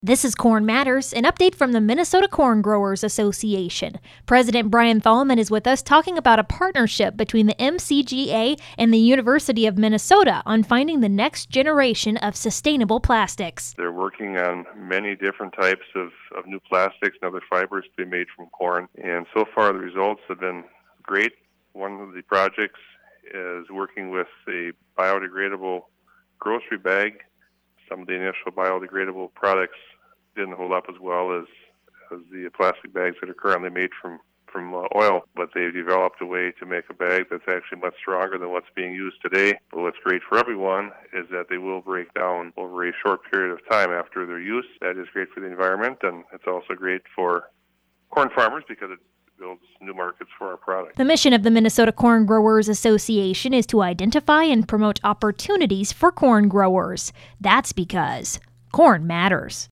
This is Corn Matters, an update from the Minnesota Corn Growers Association. President Brian Thalman is with us talking about a partnership between the MCGA and the University of Minnesota on finding the next generation of sustainable plastics. They're working on many different types of new plastics and other fibers to be made from corn, and so far the results have been great. One of the projects is working with a biodegradable grocery bag. Some of the initial biodegradable products didn't hold up as well as the plastic bags that are currently made from oil, but they've developed a way to make a bag that's actually much stronger than what's being used today. But what's great for everyone is that they will break down over a short period of time after their use. That is great for the environment, and it's also great for corn farmers because it builds new markets for our product. The mission of the Minnesota Corn Growers Association is to identify and promote opportunities for corn growers. That's because corn matters.